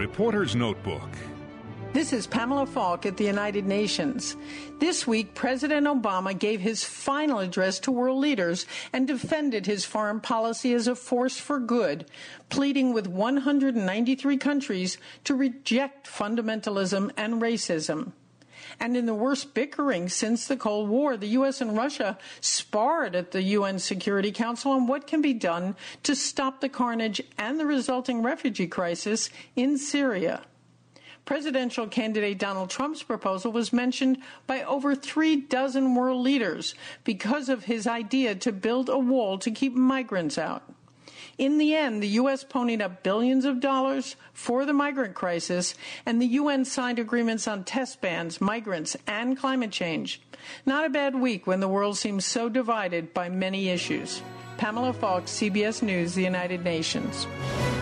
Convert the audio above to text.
Reporter's Notebook. This is Pamela Falk at the United Nations. This week, President Obama gave his final address to world leaders and defended his foreign policy as a force for good, pleading with 193 countries to reject fundamentalism and racism. And in the worst bickering since the Cold War, the U.S. and Russia sparred at the UN Security Council on what can be done to stop the carnage and the resulting refugee crisis in Syria. Presidential candidate Donald Trump's proposal was mentioned by over 36 world leaders because of his idea to build a wall to keep migrants out. In the end, the U.S. ponied up billions of dollars for the migrant crisis, and the UN signed agreements on test bans, migrants, and climate change. Not a bad week when the world seems so divided by many issues. Pamela Falk, CBS News, the United Nations.